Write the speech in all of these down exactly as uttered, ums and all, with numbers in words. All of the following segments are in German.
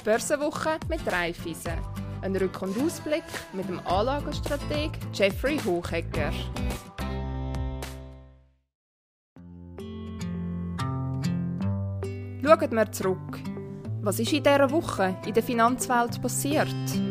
Börsenwoche mit Raiffeisen. Ein Rück- und Ausblick mit dem Anlagestrateg Jeffrey Hochegger. Schauen wir zurück. Was ist in dieser Woche in der Finanzwelt passiert?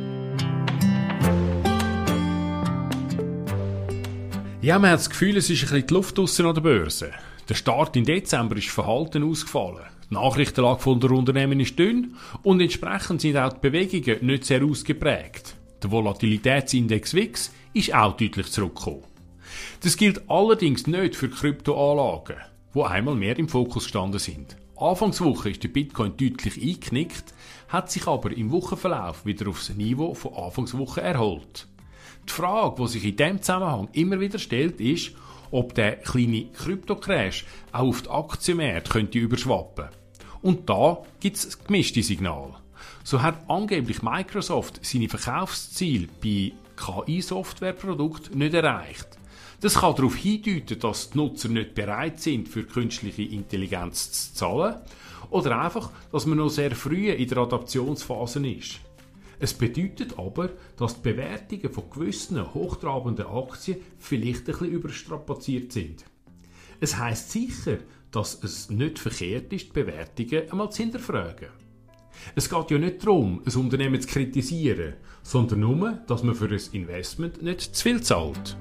Ja, man hat das Gefühl, es ist ein bisschen die Luft draussen an der Börse. Der Start im Dezember ist verhalten ausgefallen. Die Nachrichtenlage von der Unternehmen ist dünn und entsprechend sind auch die Bewegungen nicht sehr ausgeprägt. Der Volatilitätsindex W I X ist auch deutlich zurückgekommen. Das gilt allerdings nicht für Kryptoanlagen, die einmal mehr im Fokus gestanden sind. Anfangswoche ist der Bitcoin deutlich eingeknickt, hat sich aber im Wochenverlauf wieder auf das Niveau von Anfangswoche erholt. Die Frage, die sich in diesem Zusammenhang immer wieder stellt, ist, ob der kleine Krypto-Crash auch auf die Aktienmärkte könnte überschwappen. Und da gibt es gemischte Signale. So hat angeblich Microsoft seine Verkaufsziele bei K I-Softwareprodukten nicht erreicht. Das kann darauf hindeuten, dass die Nutzer nicht bereit sind, für künstliche Intelligenz zu zahlen oder einfach, dass man noch sehr früh in der Adaptionsphase ist. Es bedeutet aber, dass die Bewertungen von gewissen hochtrabenden Aktien vielleicht ein bisschen überstrapaziert sind. Es heisst sicher, dass es nicht verkehrt ist, die Bewertungen einmal zu hinterfragen. Es geht ja nicht darum, ein Unternehmen zu kritisieren, sondern nur, dass man für ein Investment nicht zu viel zahlt.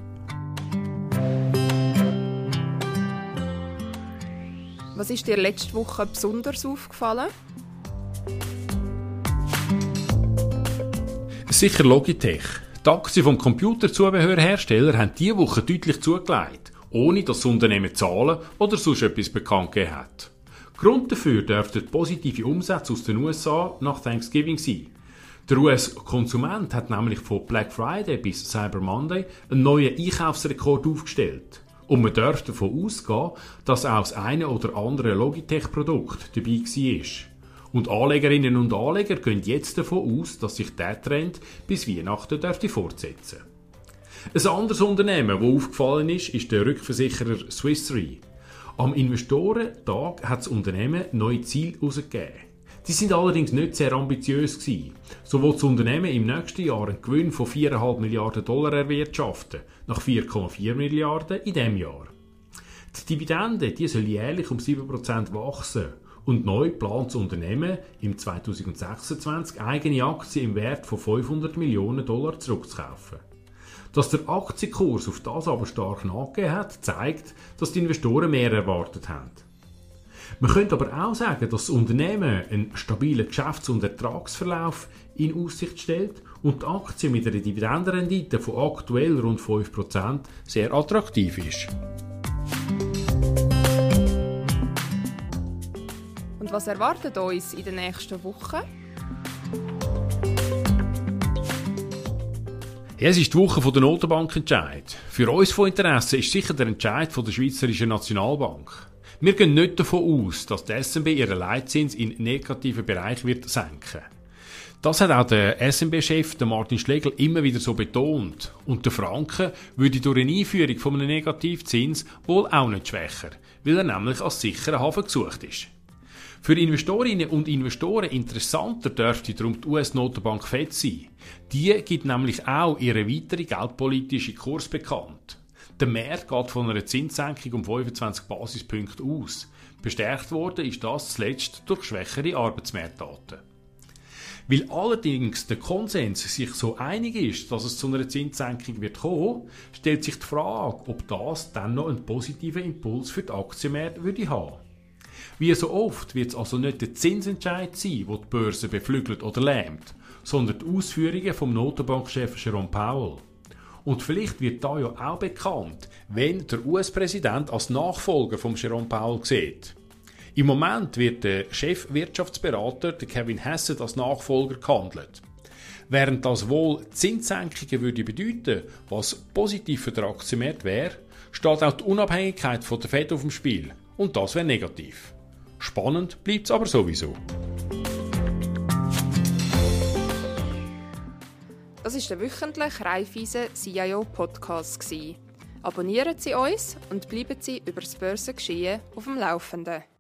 Was ist dir letzte Woche besonders aufgefallen? Sicher Logitech. Die Aktien vom Computerzubehörhersteller haben diese Woche deutlich zugelegt, ohne dass das Unternehmen Zahlen oder sonst etwas bekannt gegeben hat. Grund dafür dürften positive Umsätze aus den U S A nach Thanksgiving sein. Der U S-Konsument hat nämlich von Black Friday bis Cyber Monday einen neuen Einkaufsrekord aufgestellt. Und man darf davon ausgehen, dass auch das eine oder andere Logitech-Produkt dabei war. Und Anlegerinnen und Anleger gehen jetzt davon aus, dass sich dieser Trend bis Weihnachten dürfte fortsetzen. Ein anderes Unternehmen, das aufgefallen ist, ist der Rückversicherer Swiss Re. Am Investorentag hat das Unternehmen neue Ziele herausgegeben. Die sind allerdings nicht sehr ambitiös gewesen. So will das Unternehmen im nächsten Jahr einen Gewinn von vier Komma fünf Milliarden Dollar erwirtschaften, nach vier Komma vier Milliarden in diesem Jahr. Die Dividende die soll jährlich um sieben Prozent wachsen. Und neu plant das Unternehmen im zweitausendsechsundzwanzig eigene Aktien im Wert von fünfhundert Millionen Dollar zurückzukaufen. Dass der Aktienkurs auf das aber stark nachgegeben hat, zeigt, dass die Investoren mehr erwartet haben. Man könnte aber auch sagen, dass das Unternehmen einen stabilen Geschäfts- und Ertragsverlauf in Aussicht stellt und die Aktie mit einer Dividendenrendite von aktuell rund fünf Prozent sehr attraktiv ist. Und was erwartet uns in den nächsten Wochen? Ja, es ist die Woche der Notenbankentscheid. Für uns von Interesse ist sicher der Entscheid von der Schweizerischen Nationalbank. Wir gehen nicht davon aus, dass die S N B ihren Leitzins in negativen Bereich wird senken. Das hat auch der S N B-Chef Martin Schlegel immer wieder so betont. Und der Franken würde durch eine Einführung von einem Negativzins wohl auch nicht schwächer, weil er nämlich als sicherer Hafen gesucht ist. Für Investorinnen und Investoren interessanter dürfte darum die U S-Notenbank Fed sein. Die gibt nämlich auch ihre weitere geldpolitische Kurs bekannt. Der Markt geht von einer Zinssenkung um fünfundzwanzig Basispunkte aus. Bestärkt worden ist das zuletzt durch schwächere Arbeitsmarktdaten. Weil allerdings der Konsens sich so einig ist, dass es zu einer Zinssenkung wird kommen, stellt sich die Frage, ob das dann noch einen positiven Impuls für die Aktienmärkte würde haben. Wie so oft wird es also nicht der Zinsentscheid sein, der die Börse beflügelt oder lähmt, sondern die Ausführungen vom Notenbankchef Jerome Powell. Und vielleicht wird da ja auch bekannt, wen der U S-Präsident als Nachfolger von Jerome Powell sieht. Im Moment wird der Chefwirtschaftsberater Kevin Hassett als Nachfolger gehandelt. Während das wohl Zinssenkungen würde bedeuten, was positiv für den Aktienmarkt wäre, steht auch die Unabhängigkeit von der Fed auf dem Spiel. Und das wäre negativ. Spannend bleibt es aber sowieso. Das war der wöchentliche Raiffeisen C I O Podcast. Abonnieren Sie uns und bleiben Sie über das Börsengeschehen auf dem Laufenden.